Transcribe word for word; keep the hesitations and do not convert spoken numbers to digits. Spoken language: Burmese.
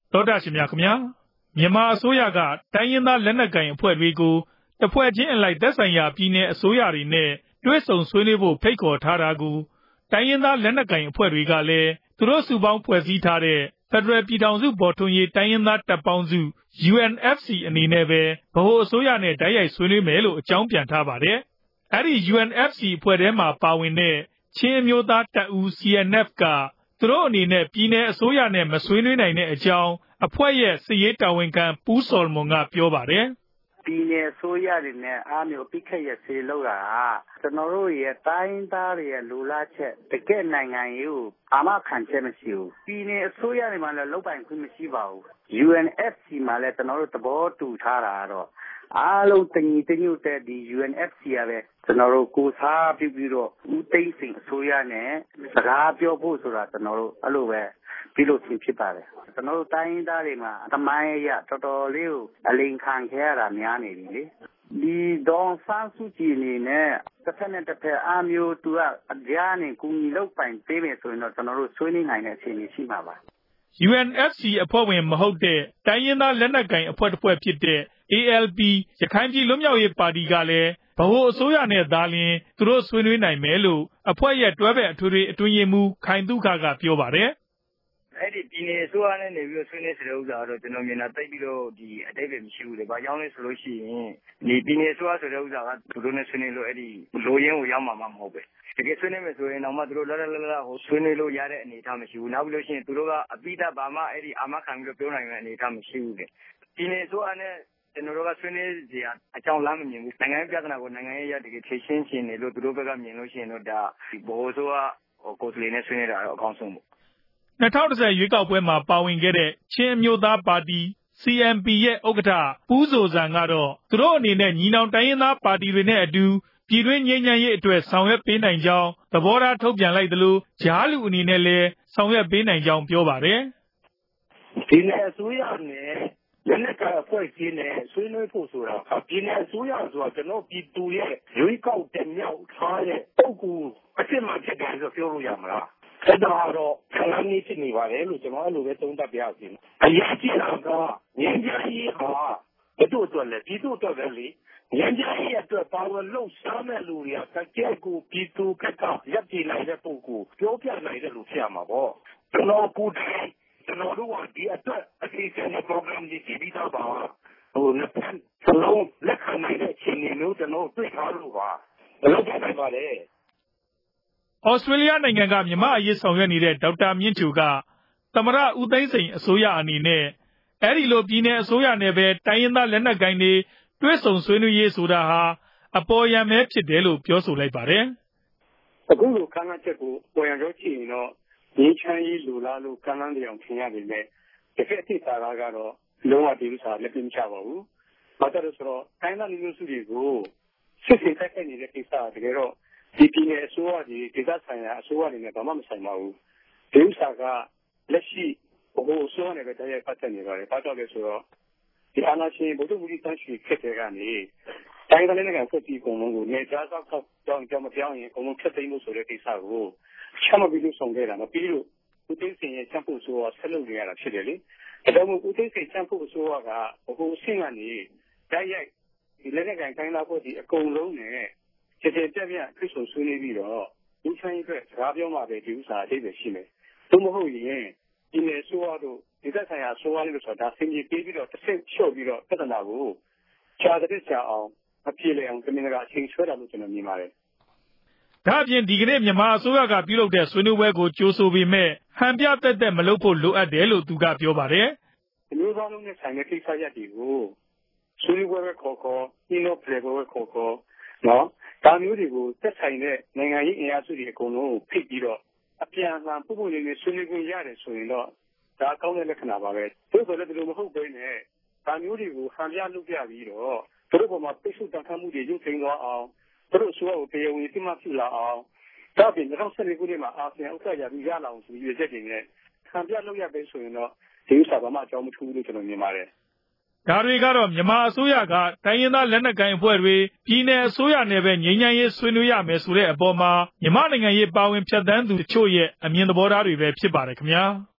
သောတာရှင်များခင်ဗျာမြန်မာအစိုးရကတိုင်းရင်းသားလက်နက်ကိုင်အဖွဲ့တွေကိုတစ်ဖွဲ့ချင်းအလိုက်သက်ဆိုင်ရာပြည်နယ်အစိုးရတွေနဲ့တွေ့ဆုံဆွေးနွေးဖို့ဖိတ်ခေါ်ထားတာကိုတိုင်းရင်းသားလက်နက်ကိုင်အဖွဲ့တွေကလည်းသူတို့စုပေါင်းဖွဲ့စည်းထားတဲ့ဖက်ဒရယ်ပြည်ထောင်စုပေါ်ထွန်းရေးတိုင်းရင်းသားတပ်ပေါင်းစု ယူ အန် အက်ဖ် စီ အနေနဲ့ပဲဗဟိုအစိုးရနဲ့တိုက်ရိုက်ဆွေးနွေးမယ်လို့အကြောင်းပြန်ထားပါတယ်။အဲဒီ ယူ အန် အက်ဖ် စီ အဖွဲ့ထဲမှာပါဝင်တဲ့ချင်းအမျိုးသားတပ်ဦး စီ အန် အက်ဖ် ကသူတို့အနေနဲ့ပြည်နယ်အစိုးရနဲ့မဆွေးနွေးနိုင်တဲ့အကြောင်းအဖွဲ့ရဲ့စစ်ရေးတာဝန်ခံပူးစော်လမွန်ကပြောပါတယ်။ပြည်နယ်အစိုးရတွေနဲ့အားမျိုးပိတ်ခတ်ရစေလို့တာကျွန်တော်တို့ရဲ့တိုင်းသားတွေရဲ့လူလားချက်တကယ့်နိုင်ငံရေးကိုအာမခံချက်မရှိဘူး။ပြည်နယ်အစိုးရတွေမှာလည်းလုပ်ပိုင်ခွင့်မရှိပါဘူး။ ယူ အန် အက်ဖ် စီ မှာလည်းကျွန်တော်တို့သဘောတူထားတာတော့အားလုံးတညီတညွတ်တဲ့ဒီ ယူ အန် အက်ဖ် စီ ကပဲကျွန်တော်တို့ကိုစားပြုပြီးတော့ဦးသိန်းစိန်အစိုးရနဲ့စကားပြောဖို့ဆိုတာကျွန်တော်တို့အဲ့လိုပဲပြုလုပ်ခြင်းဖြစ်ပါတယ်ကျွန်တော်တို့တိုင်းသားတွေမှာသမိုင်းရတော်တော်လေးကိုအလိန်ခံခဲ့ရတာများနေပြီလေဒီဒေါ်ဆန်းစုကြည်အနေနဲ့တစ်ဖက်နဲ့တစ်ဖက်အားမျိုးသူကအကြားနဲ့ကူညီလုပ်ပိုင်ပေးမယ်ဆိုရင်တော့ကျွန်တော်တို့ဆွေးနွေးနိုင်တဲ့အခြေအနေရှိမှာပါယူ အန် အက်ဖ် စီ အဖွဲ့ဝင်မဟုတ်တဲ့တိုင်းရင်းသားလက်နက်ကိုင်အဖွဲ့တစ်ဖွဲ့ဖြစ်တဲ့ အေ အယ် ပီ ရခိုင်ပြည်လွတ်မြောက်ရေးပါတီကလည်းဗဟိုအစိုးရနဲ့သာလျှင်သူတို့ဆွေးနွေးနိုင်မယ်လို့အဖွဲ့ရဲ့တွဲဖက်အထွေထွေအတွင်းရေးမှူးခိုင်သုခကပြောပါတယ်အဲ့ဒီပြည်နယ်အစိုးရနဲ့နေပြီးတော့ဆွေးနွေးတဲ့ဥစ္စာတော့ကျွန်တော်မြင်တာတိတ်ပြီးတော့ဒီအတိတ်ပဲမရှိဘူးလေ။ဘာကြောင့်လဲဆိုလို့ရှိရင်ဒီပြည်နယ်အစိုးရဆိုတဲ့ဥစ္စာကသူတို့နဲ့ဆွေးနွေးလို့အဲ့ဒီလိုရင်းကိုရောက်မှာမဟုတ်ပဲ။တကယ်ဆွေးနွေးမယ်ဆိုရင်တော့မှသူတို့လာလာလာလာဟိုဆွေးနွေးလို့ရတဲ့အနေအထားမရှိဘူး။နောက်ပြီးလို့ရှိရင်သူတို့ကအပိဓာဘာမှအဲ့ဒီအာမခံပြီးတော့ပြောနိုင်တဲ့အနေအထားမရှိဘူးလေ။ပြည်နယ်အစိုးရနဲ့ကျွန်တော်တို့ကဆွေးနွေးစရာအကြောင်းလမ်းမမြင်ဘူး။နိုင်ငံရေးပြဿနာကိုနိုင်ငံရေးရတကယ်ဖြေရှင်းခြင်းနေလို့သူတို့ဘက်ကမြင်လို့ရှိရင်တော့ဒါဒီဘိုးဆိုးကကိုယ်စလီနဲ့ဆွေးနွေးတာတော့အကောင်းဆုံးပေါ့၂၀၁၀ရွေးကောက်ပွဲမှာပါဝင်ခဲ့တဲ့ချင်းအမျိုးသားပါတီ စီ အမ် ပီ ရဲ့ဥက္ကဋ္ဌပူးဇိုဇံကတော့သူတို့အနေနဲ့ညီနောင်တိုင်းရင်းသားပါတီတွေနဲ့အတူပြည်တွင်းငြိမ်းချမ်းရေးအတွက်ဆောင်ရွက်ပေးနိုင်ကြောင်းသဘောထားထုတ်ပြန်လိုက်သလိုကြားလူအနေနဲ့လည်းဆောင်ရွက်ပေးနိုင်ကြောင်းပြောပါတယ်ဒီနေ့အစိုးရနဲ့လက်နက်ကိုင်အဖွဲ့အစည်းနဲ့ဆွေးနွေးဖို့ဆိုတာပြည်နယ်အစိုးရဆိုတာကျွန်တော်ပြည်သူရဲ့ရွေးကောက်တဲ့မြောက်ထားတဲ့ပုဂ္ဂိုလ်အစ်မဖြစ်တယ်ဆိုပြောလို့ရမှာလားအဲ့ဒါတော့ခဏနေဖြစ်နေပါလေလို့ကျွန်တော်အဲ့လိုပဲသုံးသပ်ပြရစီအရေးကြီးတာကငြိမ်းချမ်းရေးဟာဘယ်သူ့အတွက်လဲပြည်သူ့အတွက်ပဲလေငြိမ်းချမ်းရေးအတွက်ပါဝင်လှုပ်ရှားမဲ့လူတွေကတကယ်ကိုပြည်သူကရပ်တည်နိုင်တဲ့ပုဂ္ဂိုလ်ပြောပြနိုင်တဲ့လူဖြစ်ရမှာပေါ့ကျွန်တော်ကိုယ်တိုင်ကျွန်တော်တို့ကဒီအတွက်အစီအစဉ်နဲ့ program ဒီပြီးတော့ပါဟိုနှစ်ဖက်စလုံးလက်ခံနိုင်တဲ့အခြေအနေမျိုးကျွန်တော်တွေ့ထားလို့ပါဘယ်လိုကြိုက်ပါလဲဩစတြေးလျနိုင်ငံကမြန်မာအရေးဆောင်ရွက်နေတဲ့ဒေါက်တာမြင့်ဖြူကသမရဦးသိန်းစိန်အစိုးရအနေနဲ့အဲ့ဒီလိုပြည်နယ်အစိုးရနဲ့ပဲတိုင်းရင်းသားလက်နက်ကိုင်တွေတွေ့ဆုံဆွေးနွေးရေးဆိုတာဟာအပေါ်ယံပဲဖြစ်တယ်လို့ပြောဆိုလိုက်ပါတယ်အခုလိုခန်းချက်ကိုပေါ်ယံတော့ကြည့်ရင်တော့ငြိမ်းချမ်းရေးလူလားလို့ကမ်းလှမ်းတယ်အောင်ထင်ရပေမဲ့တကယ်အဖြစ်သာတာကတော့လုံးဝဒီဥစ္စာလက်ပြမချပါဘူးဘာလို့လဲဆိုတော့တိုင်းသားလူမျိုးစုတွေကိုစစ်စစ်တိုက်ခိုက်နေတဲ့ကိစ္စတကယ်တော့ဒီပြည်နယ်အစိုးရဒီဒေသဆိုင်ရာအစိုးရတွေနဲ့ဘာမှမဆိုင်ပါဘူးဒီဥစ္စာကလက်ရှိဘိုးအစိုးရနဲ့ပဲတရားပတ်သက်နေပါတယ်ဘာကြောင့်လဲဆိုတော့ဒီအာဏာရှင်ဗိုလ်ချုပ်မှုကြီးတန်းရှိဖြစ်တဲ့ကနေတိုင်းသားနိုင်ငံဖွဲ့စည်းကုန်လုံးကိုနေကြားသောက်ကြောင်းကြောင်းမပြောင်းရင်အကုန်လုံးဖျက်သိမ်းဖို့ဆိုတဲ့ကိစ္စကိုချမှတ်ပြီးလို့ဆောင်ခဲ့တာမပြီးလို့ဦးသိန်းစိန်ရဲ့ချမ်းဖို့ဆိုတော့ဆက်လုပ်နေရတာဖြစ်တယ်လေအဲဒါမို့ဦးသိန်းစိန်ချမ်းဖို့ဆိုတော့ကဘိုးအဆင့်ကနေတိုက်ရိုက်ဒီလက်နက်ကိုင်တိုင်းသားဖွဲ့စည်းအကုန်လုံးနဲ့ကျေကျေပြက်ပြက်ဖြစ်ဆိုဆွေးနွေးပြီးတော့ဒီဆိုင်အတွက်စကားပြောမှာပဲဒီဥစ္စာအသေးပဲရှိမယ်သို့မဟုတ်ရင်ဒီနယ်ဆိုရတော့ဒီသက်ဆိုင်ရာဆိုရလို့ဆိုတာဆင်ကြီးပေးပြီးတော့တစ်ဆင့်လျှော့ပြီးတော့ပြဿနာကိုခြားတဲ့ခြားအောင်အပြေလည်အောင်တမင်ကအချိန်ဆွဲတာလို့ကျွန်တော်မြင်ပါတယ်ဒါအပြင်ဒီကနေ့မြန်မာအစိုးရကပြုလုပ်တဲ့ဆွေးနွေးပွဲကိုကြိုဆိုပေမဲ့ဟန်ပြသက်သက်မလုပ်ဖို့လိုအပ်တယ်လို့သူကပြောပါတယ်ဒီမျိုးသားလုံးနဲ့ဆိုင်တဲ့ကိစ္စရပ်တွေကိုဆွေးနွေးပွဲပဲခေါ်ခေါ်ညှိနှိုင်းပြေပွဲပဲခေါ်ခေါ်နော်ဒါမျိုးတွေကိုသက်ဆိုင်တဲ့နိုင်ငံရေးအင်အားစုတွေအကုန်လုံးကိုဖိတ်ပြီးတော့အပြန်အလှန်ပုံပုံလေးလေးဆွေးနွေးခွင့်ရတယ်ဆိုရင်တော့ဒါကောင်းတဲ့လက္ခဏာပါပဲသို့တော်လည်းဒီလိုမဟုတ်ဘဲနဲ့ဒါမျိုးတွေကိုဟန်ပြလုပ်ပြပြီးတော့သူတို့ပေါ်မှာပိတ်ဆို့တန်ခတ်မှုတွေရုပ်သိမ်းသွားအောင်သူတို့ဆိုတော့တရားဝင်သိမှပြုလာအောင်ဒါပြင်၂၀၁၄ခုနှစ်မှာအာဆီယံဥက္ကဋ္ဌရာပြီးရလာအောင်ဆိုပြီးရည်ချက်တွေနဲ့ဟန်ပြလုပ်ရပဲဆိုရင်တော့ဒီဥစ္စာဘာမှအကြောင်းမထူးဘူးလို့ကျွန်တော်မြင်ပါတယ်ဒါတွေကတော့မြန်မာအစိုးရကတိုင်းရင်းသားလက်နက်ကိုင်အဖွဲ့တွေပြည်내အစိုးရနဲ့ပဲငြိမ်းချမ်းရေးဆွေးနွေးရမယ်ဆိုတဲ့အပေါ်မှာမြန်မာနိုင်ငံရေးပါဝင်ဖြတ်သန်းသူတချို့ရဲ့အမြင်သဘောထားတွေပဲဖြစ်ပါတယ်ခင်ဗျာ